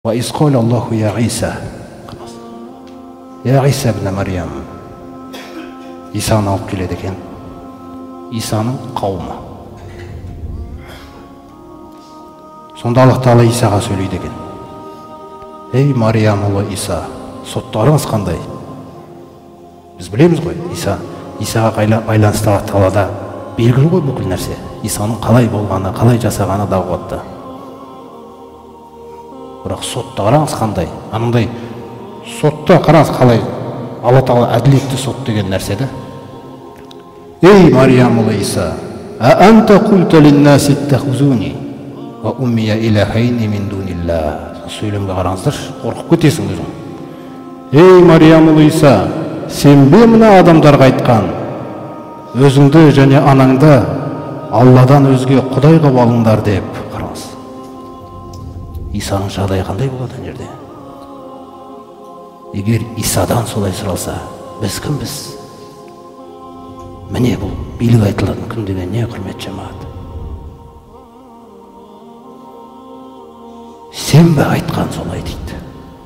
وإذ قال الله يا عيسى يا عيسى ابن مريم İsa'ны алып келеді екен. İsa'ның қауымы. Сонда Аллах Тағала Исаға сөйлейді екен. Ей Мариям ұлы Иса, соттарыңыз қандай? Біз білеміз ғой, Исаға байланысты Аллах Тағалада белгілі ғой бүкіл нәрсе. Исаның қалай болғаны, қалай жасағаны да қуатты. Бірақ соттарыңыз қандай? Анандай сотта қараңыз қалай Алла Тағала әділетті сот деген нәрсе де. Ей Мариям ұлы Иса, «А'анта култа линнаси иттахузуни ва уммия илахайни мин дунилла». Сөйлемге қараңыздар, қорқып кетесің өзің. Ей Мариям ұлы Иса, сен бе мына адамдарға айтқан, өзіңді және анаңды Алладан өзге құдай қылып алыңдар деп. Қараңыз. Исаның жағдайы қандай болады ана жерде? Егер Исадан солай сұралса, біз кімбіз? Міне бұл билік айтылатын күн деген не, құрметті жамағат? Сен бе айтқан солай дейді.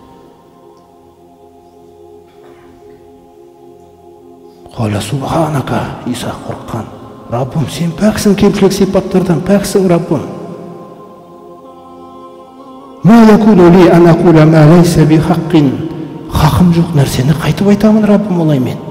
Қала субханака, Иса қорыққан. Раббым, сен пәксің, кемшілік сипаттардан пәксің, Раббым. Ма якуну ли ан акула ма лайса би хаққин. Хақым жоқ нәрсені қайтып айтамын, Раббым, олай мен.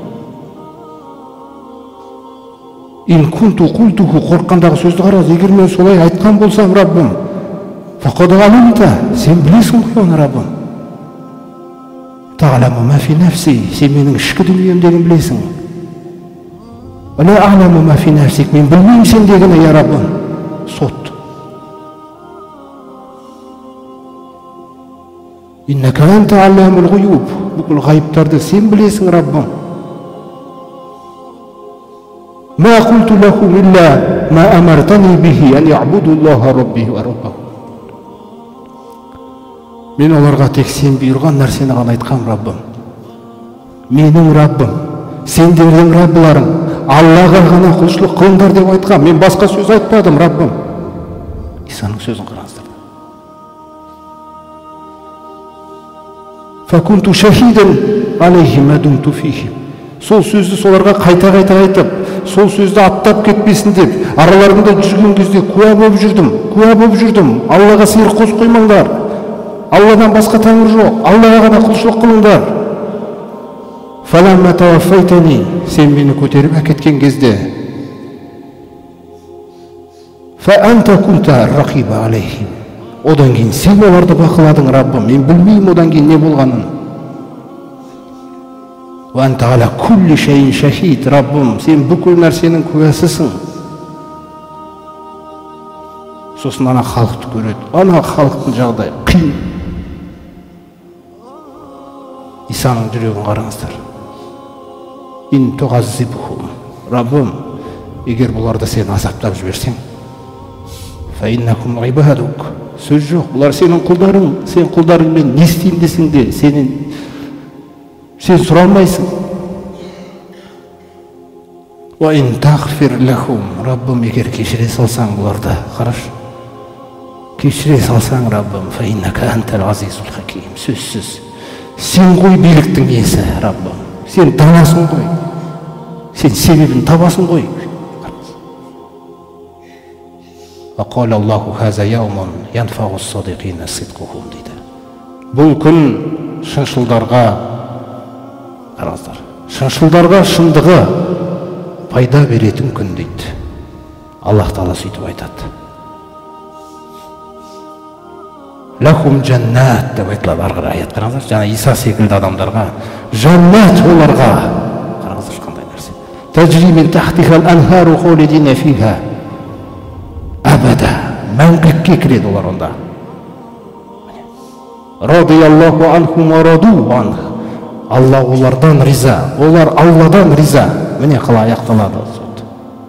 Ин кунту культуху, қорыққандағы сөзді қараңыз, егер мен солай айтқан болсам, Раббым, фақад ғалимта, сен білесің ғой оны, Раббым. Тағаламу ма фи нафси, сен менің ішкі дүниемдегін білесің. Ла а'ламу ма фи нафсик, мен білмеймін сендегіні, я Раббым. Сот. Иннака анта алламул ғуюб, бүкіл ғайыптарды сен білесің, Раббым. Ма култу лахум илля ма амартани бихи ан я'буду Аллаха рабби ва раббахум. Мен оларға тек сен бұйырған нәрсені ғана айтқам, Раббым. Менің Раббым, сендердің Раббыларың, Аллаға ғана құлшылық қылыңдар деп айтқам. Мен басқа сөз айтпадым, Раббым. Исаның сөзін қараңыздар. Факунту шахиден алейхи ма думту фихим. Сол сөзді соларға қайта-қайта айтып, сол сөзді аттап кетпесін деп, араларында жүрген кезде куә болып жүрдім. Аллаға сиыр қос қоймаңдар. Алладан басқа тәңір жоқ. Аллаға ғана құлшылық қылыңдар. Фаламма таваффайтани, сен мені көтеріп әкеткен кезде, фа анта кунта рақиба алейхим. Одан кейін сен оларды бақыладың, Раббым. Мен білмеймін одан кейін не болғанын. Ва анта ала кулли шайин шахид, Раббым, сен бүкіл нәрсенің куәсісің. Сосын ана халықты көреді. Ана халықтың жағдайы қиын. Исаның жүрегін қараңыздар. Ин туғаззибхум, Раббым, егер бұларды сен азаптап жіберсең, фа иннакум ибадук, сөз жоқ, бұлар сенің құлдарың, сен құлдарыңмен не істейін десің де, сен сұралмайсың. Ва ин тағфир лахум, Раббым, егер кешіре салсаң бұларды, қараш, кешіре салсаң, Раббым, фа иннака антал азизул хаким, сөзсіз. Сен ғой биліктің иесі, Раббым. Сен танасың ғой. Сен себебін табасың ғой. Ақал Аллаху хаза яумун янфағу садиқина сидқухум дейді. Бұл күн шыншылдарға, қараңыздар, шыншылдарға шындығы пайда беретін күн дейді. Аллах Тағала сөйтіп айтады. Лахум жаннат деп айтылады арғы аят. Қараңыздар, жаңа Иса секілді адамдарға жаннат, оларға қараңыздар қандай нәрсе. Тажри мин тахтихал анхару холидина фиха абада, мәңгілікке кіреді олар онда. Радияллаху анхум ва раду анх, Алла олардан риза, олар Алладан риза. Міне қалай аяқталады сот.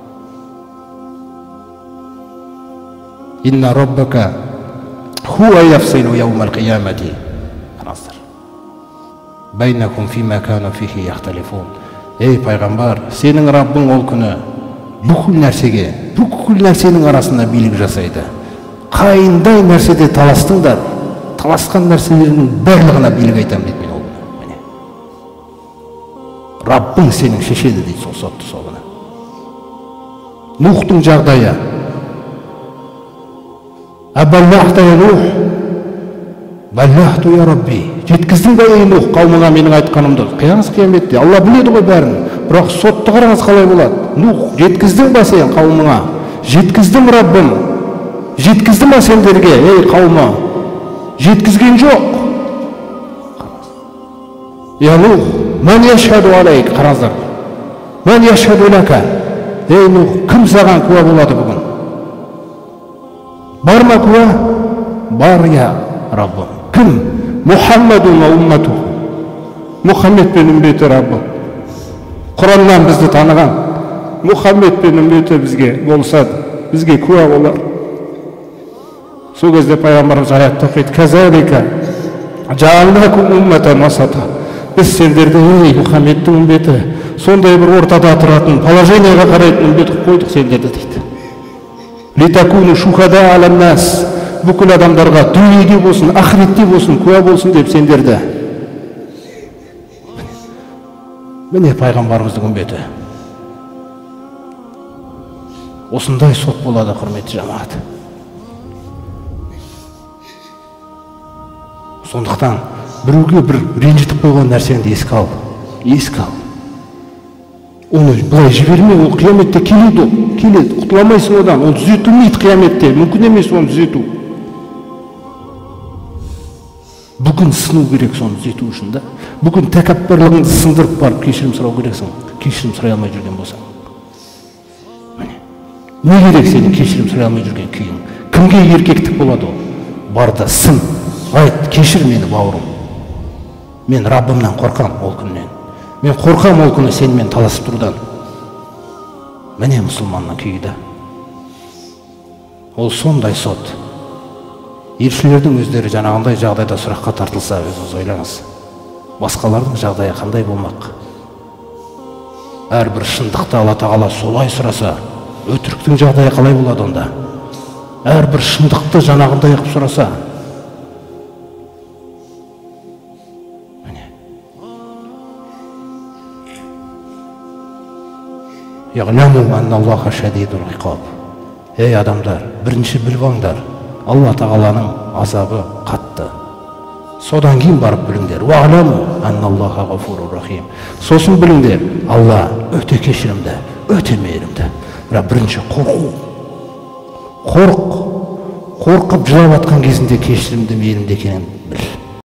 Инна раббака хуа яфсилу яумал қиямати, қараңыздар, байнакум фима кану фихи яхталифун. Ей пайғамбар, сенің Раббың ол күні бүкіл нәрсенің арасында билік жасайды. Қайындай нәрседе таластыңдар, таласқан нәрселерінің барлығына билік айтамын дейді мен ол күні. Міне. Раббың сенің шешеді дейді сол сотты сол күні. Нухтың жағдайы. Абаллахта я Нух. Баллахту я Рабби. Жеткіздің бе ей Нух қауымыңа менің айтқанымды? Қиямет қияметте. Алла біледі ғой бәрін. Бірақ сотты қараңыз қалай болады. Нух, жеткіздің бе сен қауымыңа? Жеткіздім Раббым. Жеткізді ма сендерге, ей қауымы? Жеткізген жоқ. Я Нух, мен яшхаду алейк, қараңыздар. Мен яшхаду лака. Ей Нух, кім саған куә болады бүгін? Бар ма куә? Бар я Раббым. Кім? Мухаммаду ма уммату. Мұхаммед пен үмбеті Раббым. Құраннан бізді таныған. Мұхаммед пен үмбеті бізге болсады, бізге куә болар. Сол кезде пайғамбарымыз аятта оқиды: «Казалика жаалнакум умматан васата». Біз сендерді, ей Мұхаммедтің үмбеті, сондай бір ортада тұратын, положениеға қарайтын үмбет қойдық сендерді дейді. Литакуну шухада алан нас. Бүкіл адамдарға дүниеде болсын, ақыретте болсын, куә болсын деп сендерді. Міне пайғамбарымыздың үмбеті. Осындай сот болады, құрметті жамағат. Сондықтан біреуге бір ренжітіп қойған нәрсеңді еске ал. Еске ал. Оны былай жіберме, ол қияметте келеді, құтыламайсың одан. Ол түзетілмейді қияметте, мүмкін емес оны түзету. Бүгін сыну керек соны түзету үшін да. Бүгін тәкаппарлығыңды сындырып барып кешірім сұрау керексің. Кешірім сұрай алмай жүрген болсаң. Не керек сенің кешірім сұрай алмай жүрген күйің? Кімге еркектік болады ол? Барда сын. Айт, кешір мені бауырым. Мен Раббымнан қорқам ол күннен. Мен қорқам ол күні сенімен таласып тұрудан. Міне мұсылманның күйі да. Ол сондай сот. Елшілердің өздері жаңағындай жағдайда сұраққа тартылса, өзіңіз ойлаңыз. Басқалардың жағдайы қандай болмақ? Әрбір шындықты Алла Тағала солай сұраса, өтіріктің жағдайы қалай болады онда? Әрбір шындықты жаңағындай қылып сұраса. Яғламу анналлаха шадидул иқаб. Ей адамдар, бірінші біліп алыңдар, Алла Тағаланың азабы қатты. Содан кейін барып біліңдер. Уағламу анналлаха ғафурур рахим. Сосын біліңдер, Алла өте кешірімді, өте мейірімді. Бірақ бірінші қорқып жылап атқан кезінде кешірімді, мейірімді екенін біл.